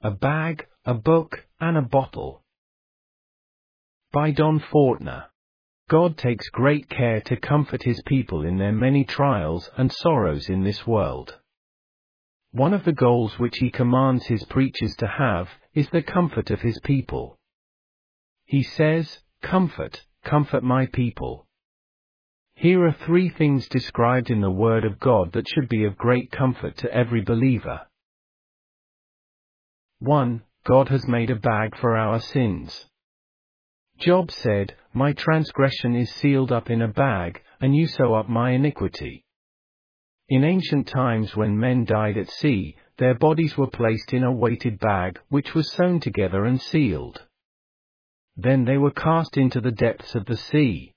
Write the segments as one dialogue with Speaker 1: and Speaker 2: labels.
Speaker 1: A Bag, a Book, and a Bottle. By Don Fortner. God takes great care to comfort his people in their many trials and sorrows in this world. One of the goals which he commands his preachers to have is the comfort of his people. He says, "Comfort, comfort my people." Here are 3 things described in the Word of God that should be of great comfort to every believer. 1. God has made a bag for our sins. Job said, "My transgression is sealed up in a bag, and you sew up my iniquity." In ancient times when men died at sea, their bodies were placed in a weighted bag, which was sewn together and sealed. Then they were cast into the depths of the sea.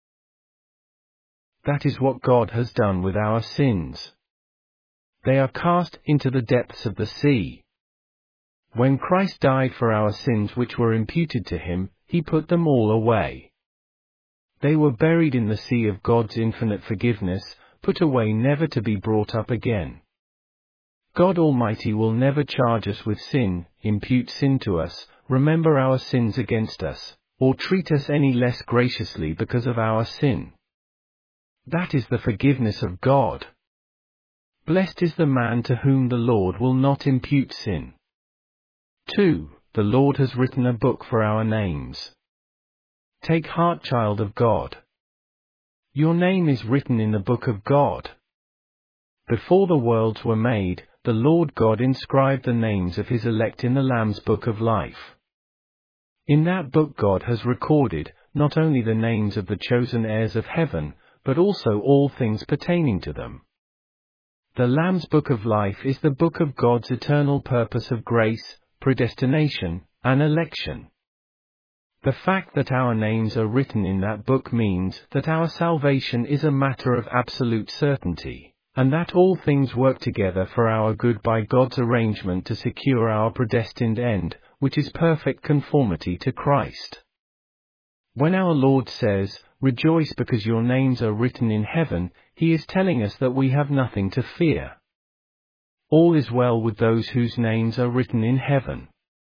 Speaker 1: That is what God has done with our sins. They are cast into the depths of the sea. When Christ died for our sins which were imputed to him, he put them all away. They were buried in the sea of God's infinite forgiveness, put away never to be brought up again. God Almighty will never charge us with sin, impute sin to us, remember our sins against us, or treat us any less graciously because of our sin. That is the forgiveness of God. Blessed is the man to whom the Lord will not impute sin. 2. The Lord has written a book for our names. Take heart, child of God. Your name is written in the book of God. Before the worlds were made, the Lord God inscribed the names of his elect in the Lamb's book of life. In that book God has recorded, not only the names of the chosen heirs of heaven, but also all things pertaining to them. The Lamb's book of life is the book of God's eternal purpose of grace, predestination, and election. The fact that our names are written in that book means that our salvation is a matter of absolute certainty, and that all things work together for our good by God's arrangement to secure our predestined end, which is perfect conformity to Christ. When our Lord says, "Rejoice because your names are written in heaven," he is telling us that we have nothing to fear. All is well with those whose names are written in heaven.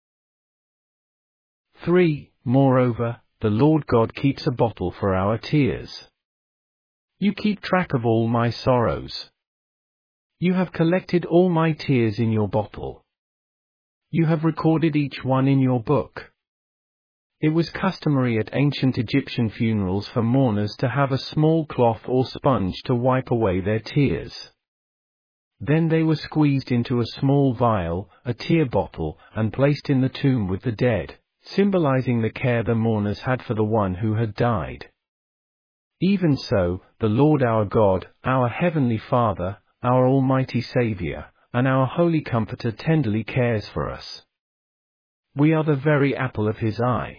Speaker 1: 3. Moreover, the Lord God keeps a bottle for our tears. You keep track of all my sorrows. You have collected all my tears in your bottle. You have recorded each one in your book. It was customary at ancient Egyptian funerals for mourners to have a small cloth or sponge to wipe away their tears. Then they were squeezed into a small vial, a tear bottle, and placed in the tomb with the dead, symbolizing the care the mourners had for the one who had died. Even so, the Lord our God, our Heavenly Father, our Almighty Savior, and our Holy Comforter tenderly cares for us. We are the very apple of his eye.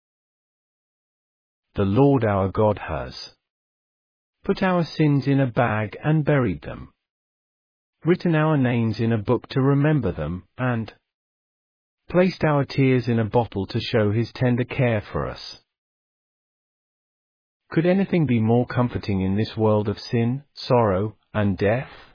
Speaker 1: The Lord our God has put our sins in a bag and buried them, written our names in a book to remember them, and placed our tears in a bottle to show his tender care for us. Could anything be more comforting in this world of sin, sorrow, and death?